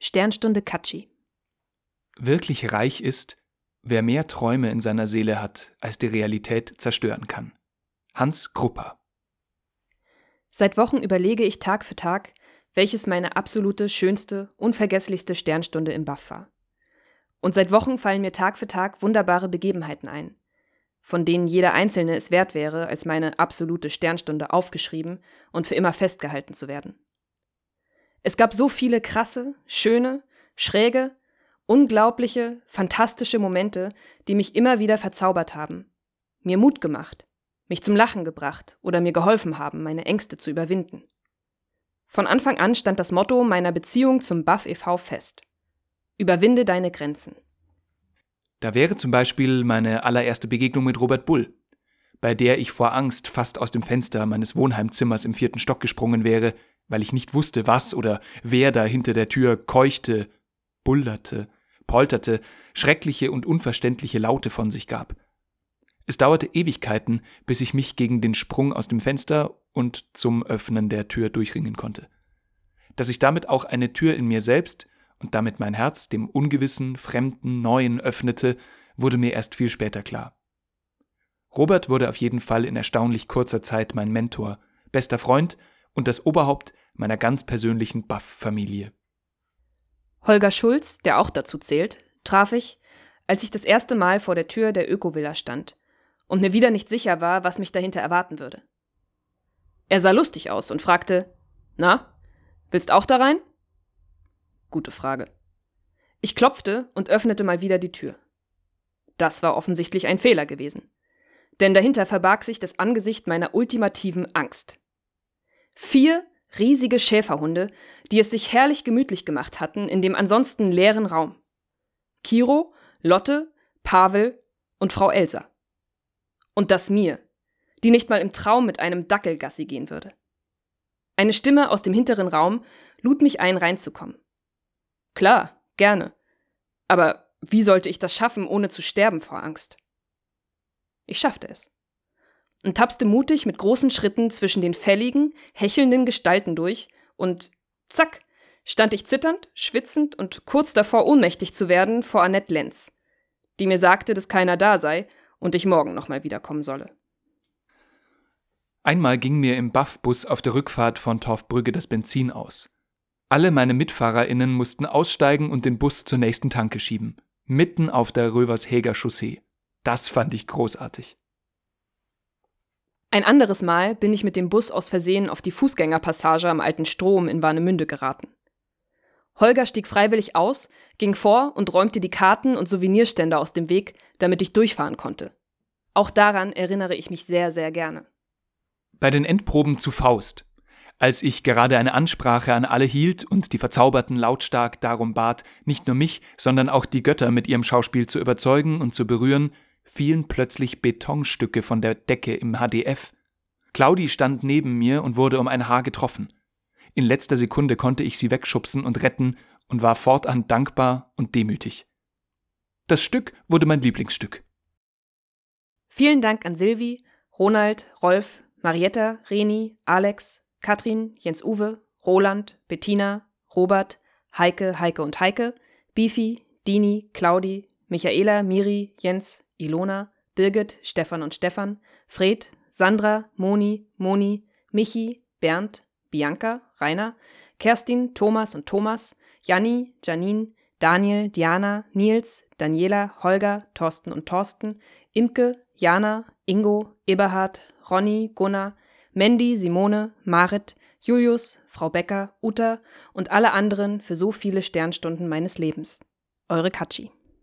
Sternstunde Katschi. Wirklich reich ist, wer mehr Träume in seiner Seele hat, als die Realität zerstören kann. Hans Kruppa. Seit Wochen überlege ich Tag für Tag, welches meine absolute, schönste, unvergesslichste Sternstunde im BAF war. Und seit Wochen fallen mir Tag für Tag wunderbare Begebenheiten ein, von denen jeder einzelne es wert wäre, als meine absolute Sternstunde aufgeschrieben und für immer festgehalten zu werden. Es gab so viele krasse, schöne, schräge, unglaubliche, fantastische Momente, die mich immer wieder verzaubert haben, mir Mut gemacht, mich zum Lachen gebracht oder mir geholfen haben, meine Ängste zu überwinden. Von Anfang an stand das Motto meiner Beziehung zum BAF e.V. fest: Überwinde deine Grenzen. Da wäre zum Beispiel meine allererste Begegnung mit Robert Bull, bei der ich vor Angst fast aus dem Fenster meines Wohnheimzimmers im 4. Stock gesprungen wäre, weil ich nicht wusste, was oder wer da hinter der Tür keuchte, bullerte, polterte, schreckliche und unverständliche Laute von sich gab. Es dauerte Ewigkeiten, bis ich mich gegen den Sprung aus dem Fenster und zum Öffnen der Tür durchringen konnte. Dass ich damit auch eine Tür in mir selbst und damit mein Herz dem Ungewissen, Fremden, Neuen öffnete, wurde mir erst viel später klar. Robert wurde auf jeden Fall in erstaunlich kurzer Zeit mein Mentor, bester Freund und das Oberhaupt meiner ganz persönlichen BAF-Familie. Holger Schulz, der auch dazu zählt, traf ich, als ich das erste Mal vor der Tür der Öko-Villa stand und mir wieder nicht sicher war, was mich dahinter erwarten würde. Er sah lustig aus und fragte: »Na, willst auch da rein?« Gute Frage. Ich klopfte und öffnete mal wieder die Tür. Das war offensichtlich ein Fehler gewesen, denn dahinter verbarg sich das Angesicht meiner ultimativen Angst. 4 riesige Schäferhunde, die es sich herrlich gemütlich gemacht hatten in dem ansonsten leeren Raum. Kiro, Lotte, Pavel und Frau Elsa. Und das mir, die nicht mal im Traum mit einem Dackel Gassi gehen würde. Eine Stimme aus dem hinteren Raum lud mich ein, reinzukommen. Klar, gerne. Aber wie sollte ich das schaffen, ohne zu sterben vor Angst? Ich schaffte es und tapste mutig mit großen Schritten zwischen den fälligen, hechelnden Gestalten durch und zack, stand ich zitternd, schwitzend und kurz davor ohnmächtig zu werden vor Annette Lenz, die mir sagte, dass keiner da sei und ich morgen nochmal wiederkommen solle. Einmal ging mir im BAF-Bus auf der Rückfahrt von Torfbrügge das Benzin aus. Alle meine MitfahrerInnen mussten aussteigen und den Bus zur nächsten Tanke schieben, mitten auf der Rövershäger Chaussee. Das fand ich großartig. Ein anderes Mal bin ich mit dem Bus aus Versehen auf die Fußgängerpassage am Alten Strom in Warnemünde geraten. Holger stieg freiwillig aus, ging vor und räumte die Karten und Souvenirstände aus dem Weg, damit ich durchfahren konnte. Auch daran erinnere ich mich sehr, sehr gerne. Bei den Endproben zu Faust, als ich gerade eine Ansprache an alle hielt und die Verzauberten lautstark darum bat, nicht nur mich, sondern auch die Götter mit ihrem Schauspiel zu überzeugen und zu berühren, fielen plötzlich Betonstücke von der Decke im HDF. Claudi stand neben mir und wurde um ein Haar getroffen. In letzter Sekunde konnte ich sie wegschubsen und retten und war fortan dankbar und demütig. Das Stück wurde mein Lieblingsstück. Vielen Dank an Silvi, Ronald, Rolf, Marietta, Reni, Alex, Katrin, Jens-Uwe, Roland, Bettina, Robert, Heike, Heike und Heike, Bifi, Dini, Claudi, Michaela, Miri, Jens, Ilona, Birgit, Stefan und Stefan, Fred, Sandra, Moni, Michi, Bernd, Bianca, Rainer, Kerstin, Thomas und Thomas, Janni, Janine, Daniel, Diana, Nils, Daniela, Holger, Thorsten und Thorsten, Imke, Jana, Ingo, Eberhard, Ronny, Gunnar, Mandy, Simone, Marit, Julius, Frau Becker, Uta und alle anderen für so viele Sternstunden meines Lebens. Eure Katschi.